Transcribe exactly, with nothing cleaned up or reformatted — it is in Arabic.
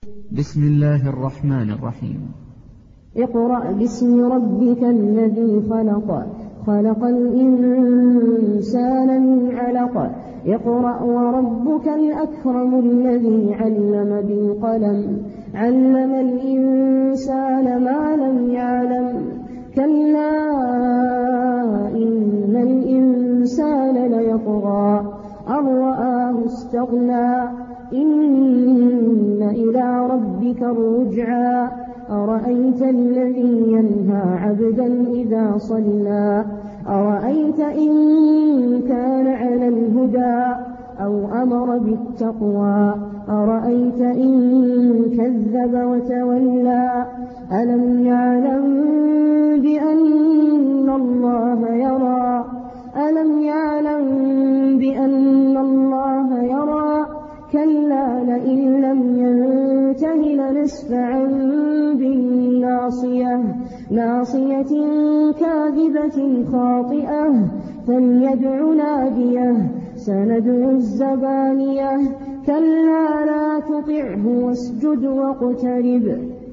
بسم الله الرحمن الرحيم. اقرأ باسم ربك الذي خلق خلق الإنسان من علق اقرأ وربك الأكرم الذي علم بالقلم علم الإنسان ما لم يعلم كلا إن الإنسان ليطغى أن رآه استغنى إن إلى ربك الرجعى أرأيت الذي ينهى عبدا إذا صلى أرأيت إن كان على الهدى أو أمر بالتقوى أرأيت إن كذب وتولى ألم يعلم بأن الله يرى ألم يعلم بأن الله يرى كلا لئن لم ينته لنسفعا بالناصية ناصية كاذبة خاطئة فليدع ناديه سندع الزبانية كلا لا تطعه واسجد واقترب